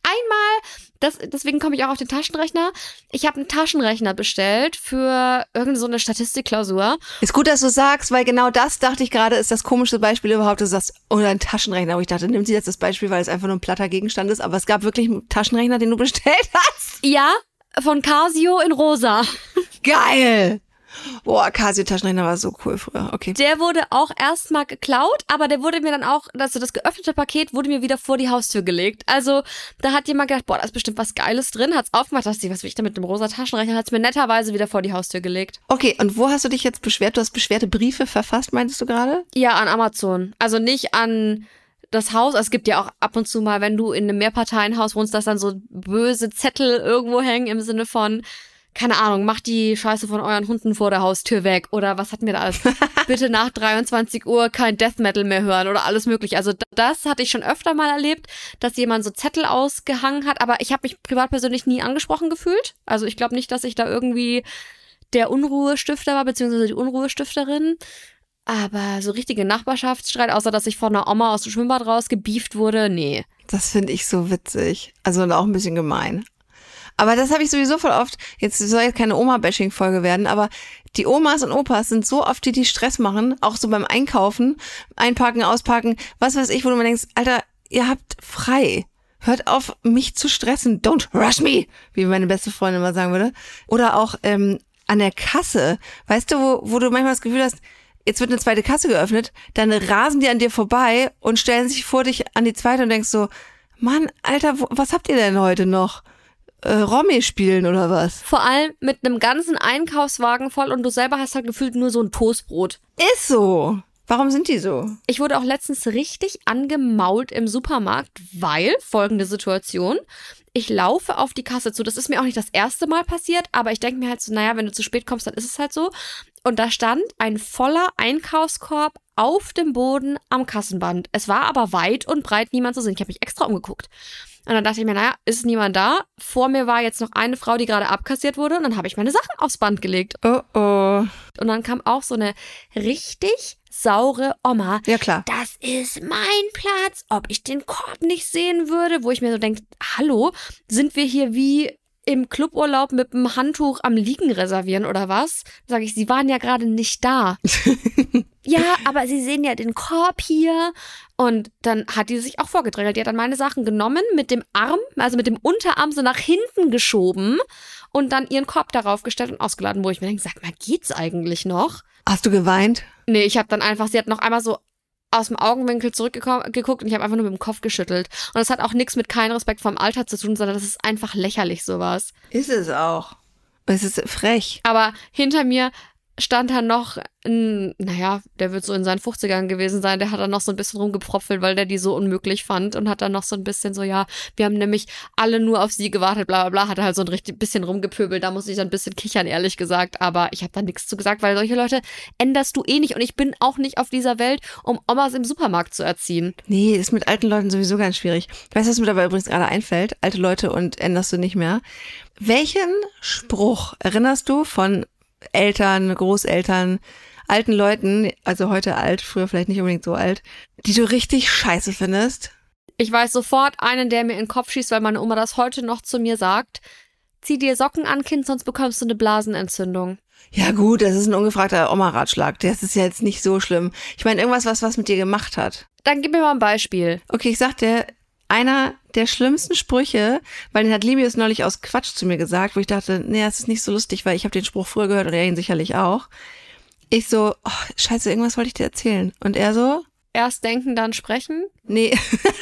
deswegen komme ich auch auf den Taschenrechner. Ich habe einen Taschenrechner bestellt für irgendeine so eine Statistikklausur. Ist gut, dass du sagst, weil genau das, dachte ich gerade, ist das komischste Beispiel überhaupt. Du sagst, oder ein Taschenrechner. Wo ich dachte, nimm sie jetzt das Beispiel, weil es einfach nur ein platter Gegenstand ist. Aber es gab wirklich einen Taschenrechner, den du bestellt hast. Ja, von Casio in rosa. Geil! Boah, Casio-Taschenrechner war so cool früher. Okay. Der wurde auch erstmal geklaut, aber der wurde mir dann auch, also das geöffnete Paket wurde mir wieder vor die Haustür gelegt. Also da hat jemand gedacht, boah, da ist bestimmt was Geiles drin, hat's aufgemacht, dachte ich, was will ich da mit dem rosa Taschenrechner, hat's mir netterweise wieder vor die Haustür gelegt. Okay, und wo hast du dich jetzt beschwert? Du hast Beschwerdebriefe verfasst, meintest du gerade? Ja, an Amazon. Also nicht an das Haus. Es gibt ja auch ab und zu mal, wenn du in einem Mehrparteienhaus wohnst, dass dann so böse Zettel irgendwo hängen im Sinne von, keine Ahnung, macht die Scheiße von euren Hunden vor der Haustür weg oder was hatten wir da alles? Bitte nach 23 Uhr kein Death Metal mehr hören oder alles mögliche. Also das hatte ich schon öfter mal erlebt, dass jemand so Zettel ausgehangen hat, aber ich habe mich privat persönlich nie angesprochen gefühlt. Also ich glaube nicht, dass ich da irgendwie der Unruhestifter war, beziehungsweise die Unruhestifterin. Aber so richtige Nachbarschaftsstreit, außer dass ich von einer Oma aus dem Schwimmbad rausgebieft wurde, nee. Das finde ich so witzig. Also und auch ein bisschen gemein. Aber das habe ich sowieso voll oft, jetzt soll jetzt keine Oma-Bashing-Folge werden, aber die Omas und Opas sind so oft die Stress machen, auch so beim Einkaufen, einparken, ausparken, was weiß ich, wo du mir denkst, Alter, ihr habt frei. Hört auf, mich zu stressen. Don't rush me, wie meine beste Freundin mal sagen würde. Oder auch an der Kasse. Weißt du, wo du manchmal das Gefühl hast, jetzt wird eine zweite Kasse geöffnet, dann rasen die an dir vorbei und stellen sich vor dich an die zweite und denkst so, Mann, Alter, was habt ihr denn heute noch? Romy spielen oder was? Vor allem mit einem ganzen Einkaufswagen voll und du selber hast halt gefühlt nur so ein Toastbrot. Ist so. Warum sind die so? Ich wurde auch letztens richtig angemault im Supermarkt, weil, folgende Situation, ich laufe auf die Kasse zu. Das ist mir auch nicht das erste Mal passiert, aber ich denke mir halt so, naja, wenn du zu spät kommst, dann ist es halt so. Und da stand ein voller Einkaufskorb auf dem Boden am Kassenband. Es war aber weit und breit niemand zu sehen. Ich habe mich extra umgeguckt. Und dann dachte ich mir, naja, ist niemand da? Vor mir war jetzt noch eine Frau, die gerade abkassiert wurde. Und dann habe ich meine Sachen aufs Band gelegt. Oh oh. Und dann kam auch so eine richtig saure Oma. Ja, klar. Das ist mein Platz. Ob ich den Korb nicht sehen würde, wo ich mir so denke, hallo, sind wir hier wie im Cluburlaub mit dem Handtuch am Liegen reservieren oder was? Sag ich, Sie waren ja gerade nicht da. Ja, aber Sie sehen ja den Korb hier. Und dann hat die sich auch vorgedrängelt. Die hat dann meine Sachen genommen, mit dem Arm, also mit dem Unterarm so nach hinten geschoben und dann ihren Korb darauf gestellt und ausgeladen, wo ich mir denke, sag mal, geht's eigentlich noch? Hast du geweint? Nee, ich habe dann einfach, sie hat noch einmal so aus dem Augenwinkel zurückgeguckt und ich habe einfach nur mit dem Kopf geschüttelt. Und das hat auch nichts mit keinem Respekt vorm Alter zu tun, sondern das ist einfach lächerlich, sowas. Ist es auch. Es ist frech. Aber hinter mir stand da noch naja, der wird so in seinen 50ern gewesen sein, der hat dann noch so ein bisschen rumgepropfelt, weil der die so unmöglich fand und hat dann noch so ein bisschen so, ja, wir haben nämlich alle nur auf sie gewartet, bla bla bla, hat er halt so ein richtig bisschen rumgepöbelt, da muss ich dann ein bisschen kichern, ehrlich gesagt, aber ich habe da nichts zu gesagt, weil solche Leute änderst du eh nicht und ich bin auch nicht auf dieser Welt, um Omas im Supermarkt zu erziehen. Nee, ist mit alten Leuten sowieso ganz schwierig. Weißt du, was mir dabei übrigens gerade einfällt? Alte Leute und änderst du nicht mehr. Welchen Spruch erinnerst du von Eltern, Großeltern, alten Leuten, also heute alt, früher vielleicht nicht unbedingt so alt, die du richtig scheiße findest? Ich weiß sofort einen, der mir in den Kopf schießt, weil meine Oma das heute noch zu mir sagt. Zieh dir Socken an, Kind, sonst bekommst du eine Blasenentzündung. Ja gut, das ist ein ungefragter Oma-Ratschlag. Das ist ja jetzt nicht so schlimm. Ich meine, irgendwas, was mit dir gemacht hat. Dann gib mir mal ein Beispiel. Okay, ich sag dir, einer der schlimmsten Sprüche, weil den hat Libius neulich aus Quatsch zu mir gesagt, wo ich dachte, nee, das ist nicht so lustig, weil ich habe den Spruch früher gehört und er ihn sicherlich auch. Ich so, oh, scheiße, irgendwas wollte ich dir erzählen. Und er so? Erst denken, dann sprechen? Nee.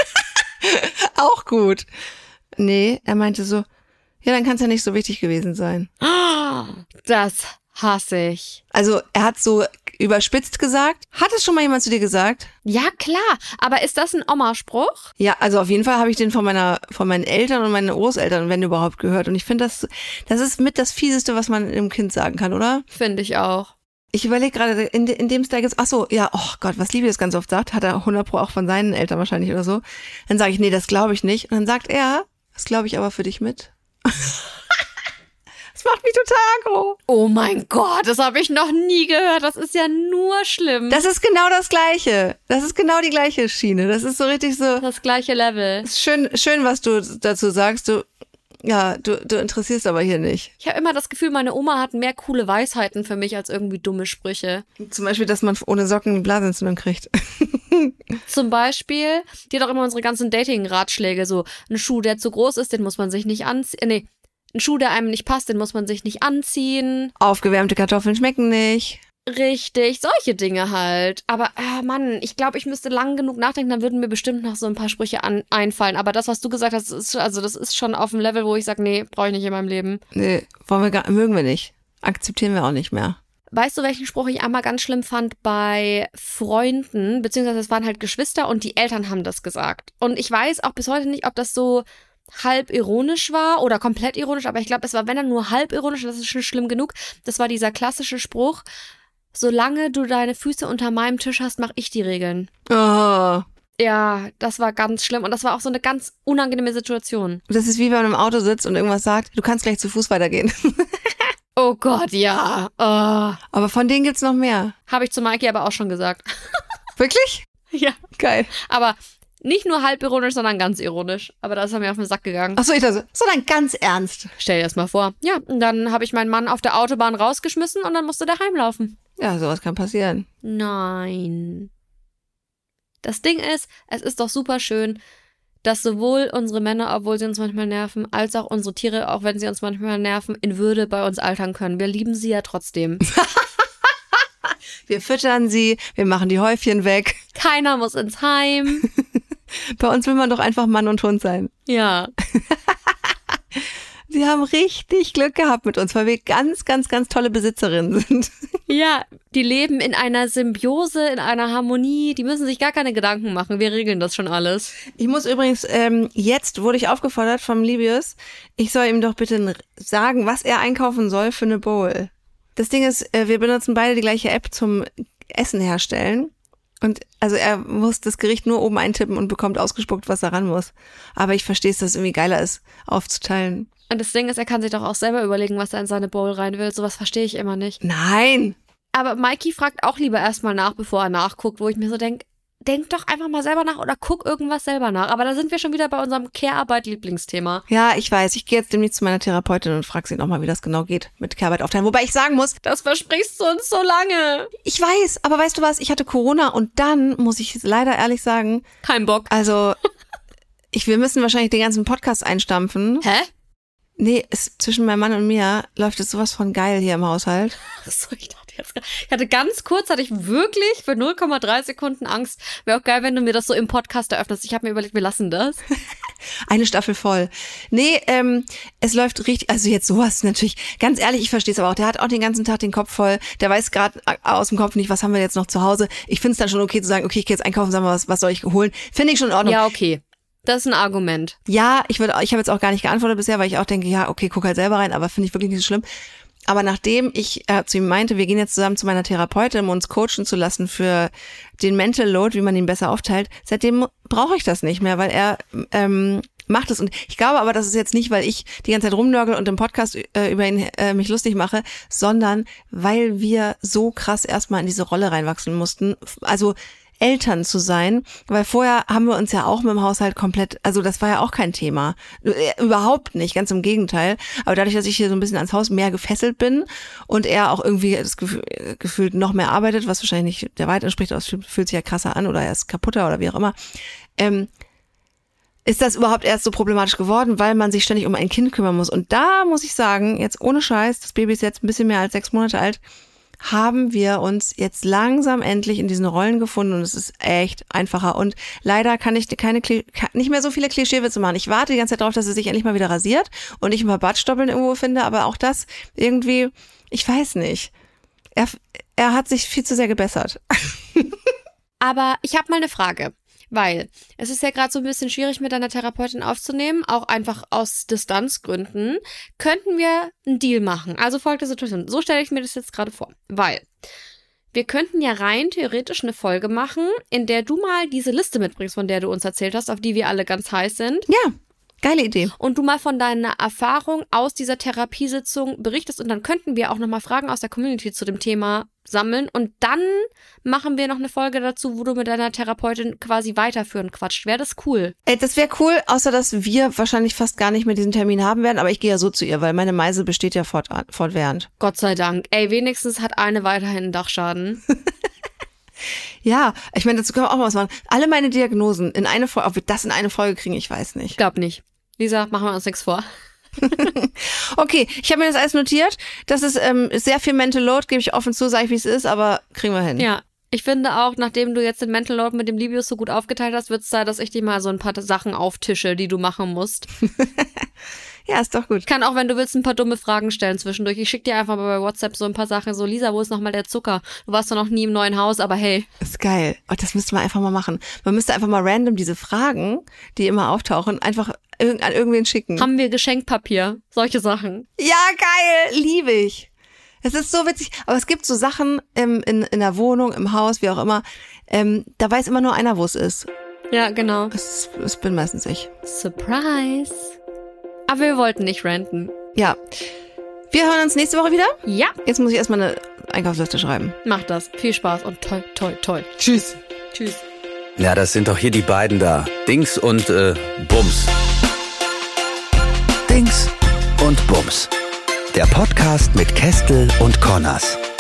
Auch gut. Nee, er meinte so, ja, dann kann es ja nicht so wichtig gewesen sein. Das hasse ich. Also er hat so überspitzt gesagt. Hat es schon mal jemand zu dir gesagt? Ja, klar. Aber ist das ein Oma-Spruch? Ja, also auf jeden Fall habe ich den von meinen Eltern und meinen Großeltern, wenn überhaupt, gehört. Und ich finde, das ist mit das Fieseste, was man einem Kind sagen kann, oder? Finde ich auch. Ich überlege gerade, in dem Style gibt's, ach so, ja, oh Gott, was Liebe das ganz oft sagt, hat er 100% auch von seinen Eltern wahrscheinlich oder so. Dann sage ich, nee, das glaube ich nicht. Und dann sagt er, das glaube ich aber für dich mit. Das macht mich total aggro. Oh mein Gott, das habe ich noch nie gehört. Das ist ja nur schlimm. Das ist genau das Gleiche. Das ist genau die gleiche Schiene. Das ist so richtig so. Das gleiche Level. Ist schön, was du dazu sagst. Du interessierst aber hier nicht. Ich habe immer das Gefühl, meine Oma hat mehr coole Weisheiten für mich als irgendwie dumme Sprüche. Zum Beispiel, dass man ohne Socken eine Blasenentzündung kriegt. Zum Beispiel, die hat auch immer unsere ganzen Dating-Ratschläge. So, ein Schuh, der zu groß ist, den muss man sich nicht anziehen. Nee, ein Schuh, der einem nicht passt, den muss man sich nicht anziehen. Aufgewärmte Kartoffeln schmecken nicht. Richtig, solche Dinge halt. Aber, Mann, ich glaube, ich müsste lang genug nachdenken, dann würden mir bestimmt noch so ein paar Sprüche einfallen. Aber das, was du gesagt hast, das ist schon auf dem Level, wo ich sage, nee, brauche ich nicht in meinem Leben. Nee, mögen wir nicht. Akzeptieren wir auch nicht mehr. Weißt du, welchen Spruch ich einmal ganz schlimm fand bei Freunden, beziehungsweise es waren halt Geschwister und die Eltern haben das gesagt. Und ich weiß auch bis heute nicht, ob das so halb ironisch war oder komplett ironisch, aber ich glaube, es war, wenn dann nur halb ironisch, das ist schon schlimm genug. Das war dieser klassische Spruch, solange du deine Füße unter meinem Tisch hast, mach ich die Regeln. Oh. Ja, das war ganz schlimm und das war auch so eine ganz unangenehme Situation. Das ist wie wenn man im Auto sitzt und irgendwas sagt, du kannst gleich zu Fuß weitergehen. Oh Gott, ja. Oh. Aber von denen gibt's noch mehr. Habe ich zu Mikey aber auch schon gesagt. Wirklich? Ja. Geil. Aber nicht nur halb ironisch, sondern ganz ironisch. Aber da ist er mir auf den Sack gegangen. Achso, ich dachte, so dann ganz ernst. Stell dir das mal vor. Ja, und dann habe ich meinen Mann auf der Autobahn rausgeschmissen und dann musste der heimlaufen. Ja, sowas kann passieren. Nein. Das Ding ist, es ist doch super schön, dass sowohl unsere Männer, obwohl sie uns manchmal nerven, als auch unsere Tiere, auch wenn sie uns manchmal nerven, in Würde bei uns altern können. Wir lieben sie ja trotzdem. Wir füttern sie, wir machen die Häufchen weg. Keiner muss ins Heim. Bei uns will man doch einfach Mann und Hund sein. Ja. Sie haben richtig Glück gehabt mit uns, weil wir ganz, ganz, ganz tolle Besitzerinnen sind. Ja, die leben in einer Symbiose, in einer Harmonie. Die müssen sich gar keine Gedanken machen. Wir regeln das schon alles. Ich muss übrigens, jetzt wurde ich aufgefordert vom Libius, ich soll ihm doch bitte sagen, was er einkaufen soll für eine Bowl. Das Ding ist, wir benutzen beide die gleiche App zum Essen herstellen. Und also er muss das Gericht nur oben eintippen und bekommt ausgespuckt, was er ran muss. Aber ich verstehe es, dass es irgendwie geiler ist, aufzuteilen. Und das Ding ist, er kann sich doch auch selber überlegen, was er in seine Bowl rein will. Sowas verstehe ich immer nicht. Nein! Aber Mikey fragt auch lieber erstmal nach, bevor er nachguckt, wo ich mir so denke, denk doch einfach mal selber nach oder guck irgendwas selber nach. Aber da sind wir schon wieder bei unserem Care-Arbeit-Lieblingsthema. Ja, ich weiß. Ich gehe jetzt demnächst zu meiner Therapeutin und frage sie nochmal, wie das genau geht mit Care-Arbeit aufteilen. Wobei ich sagen muss, Das versprichst du uns so lange. ich weiß, aber weißt du was? Ich hatte Corona und dann, muss ich leider ehrlich sagen, Kein Bock. also wir müssen wahrscheinlich den ganzen Podcast einstampfen. Hä? Nee, zwischen meinem Mann und mir läuft es sowas von geil hier im Haushalt. Achso, ich hatte ganz kurz, hatte ich wirklich für 0,3 Sekunden Angst. Wäre auch geil, wenn du mir das so im Podcast eröffnest. Ich habe mir überlegt, wir lassen das. Eine Staffel voll. Nee, es läuft richtig, also jetzt sowas natürlich, ganz ehrlich, ich verstehe es aber auch, der hat auch den ganzen Tag den Kopf voll, der weiß gerade aus dem Kopf nicht, was haben wir jetzt noch zu Hause. Ich finde es dann schon okay zu sagen, okay, ich gehe jetzt einkaufen, sag mal, was soll ich holen. Finde ich schon in Ordnung. Ja, okay. Das ist ein Argument. Ja, ich habe jetzt auch gar nicht geantwortet bisher, weil ich auch denke, ja, okay, guck halt selber rein, aber finde ich wirklich nicht so schlimm. Aber nachdem ich zu ihm meinte, wir gehen jetzt zusammen zu meiner Therapeutin, um uns coachen zu lassen für den Mental Load, wie man ihn besser aufteilt, seitdem brauche ich das nicht mehr, weil er macht es. Und ich glaube aber, das ist jetzt nicht, weil ich die ganze Zeit rumnörgel und im Podcast über ihn mich lustig mache, sondern weil wir so krass erstmal in diese Rolle reinwachsen mussten. Also Eltern zu sein, weil vorher haben wir uns ja auch mit dem Haushalt komplett, also das war ja auch kein Thema. Überhaupt nicht, ganz im Gegenteil. Aber dadurch, dass ich hier so ein bisschen ans Haus mehr gefesselt bin und er auch irgendwie das gefühlt noch mehr arbeitet, was wahrscheinlich nicht der Wahrheit entspricht, aber es fühlt sich ja krasser an oder er ist kaputter oder wie auch immer, ist das überhaupt erst so problematisch geworden, weil man sich ständig um ein Kind kümmern muss. Und da muss ich sagen, jetzt ohne Scheiß, das Baby ist jetzt ein bisschen mehr als 6 Monate alt, haben wir uns jetzt langsam endlich in diesen Rollen gefunden und es ist echt einfacher. Und leider kann ich nicht mehr so viele Klischeewitze machen. Ich warte die ganze Zeit darauf, dass er sich endlich mal wieder rasiert und ich ein paar Bartstoppeln irgendwo finde, aber auch das irgendwie, ich weiß nicht. Er hat sich viel zu sehr gebessert. Aber ich habe mal eine Frage. Weil es ist ja gerade so ein bisschen schwierig, mit deiner Therapeutin aufzunehmen, auch einfach aus Distanzgründen. Könnten wir einen Deal machen? Also folgende Situation. So stelle ich mir das jetzt gerade vor. Weil wir könnten ja rein theoretisch eine Folge machen, in der du mal diese Liste mitbringst, von der du uns erzählt hast, auf die wir alle ganz heiß sind. Ja, geile Idee. Und du mal von deiner Erfahrung aus dieser Therapiesitzung berichtest und dann könnten wir auch nochmal Fragen aus der Community zu dem Thema sammeln und dann machen wir noch eine Folge dazu, wo du mit deiner Therapeutin quasi weiterführend quatscht. Wäre das cool? Das wäre cool, außer dass wir wahrscheinlich fast gar nicht mehr diesen Termin haben werden, aber ich gehe ja so zu ihr, weil meine Meise besteht ja fortwährend. Gott sei Dank. Ey, wenigstens hat eine weiterhin einen Dachschaden. Ja, ich meine, dazu können wir auch mal was machen. Alle meine Diagnosen in eine Folge, ob wir das in eine Folge kriegen, ich weiß nicht. Ich glaube nicht. Lisa, machen wir uns nichts vor. Okay, ich habe mir das alles notiert. Das ist sehr viel Mental Load, gebe ich offen zu, sage ich, wie es ist, aber kriegen wir hin. Ja, ich finde auch, nachdem du jetzt den Mental Load mit dem Libius so gut aufgeteilt hast, wird es Zeit, dass ich dir mal so ein paar Sachen auftische, die du machen musst. Ja, ist doch gut. Ich kann auch, wenn du willst, ein paar dumme Fragen stellen zwischendurch. Ich schicke dir einfach mal bei WhatsApp so ein paar Sachen. So, Lisa, wo ist nochmal der Zucker? Du warst doch noch nie im neuen Haus, aber hey. Ist geil. Oh, das müsste man einfach mal machen. Man müsste einfach mal random diese Fragen, die immer auftauchen, einfach an irgendwen schicken. Haben wir Geschenkpapier? Solche Sachen. Ja, geil. Liebe ich. Es ist so witzig. Aber es gibt so Sachen in der Wohnung, im Haus, wie auch immer. Da weiß immer nur einer, wo es ist. Ja, genau. Es bin meistens ich. Surprise. Aber wir wollten nicht ranten. Ja. Wir hören uns nächste Woche wieder. Ja. Jetzt muss ich erstmal eine Einkaufsliste schreiben. Mach das. Viel Spaß und toll, toll, toll. Tschüss. Tschüss. Ja, das sind doch hier die beiden da. Dings und Bums. Dings und Bums. Der Podcast mit Kestel und Connors.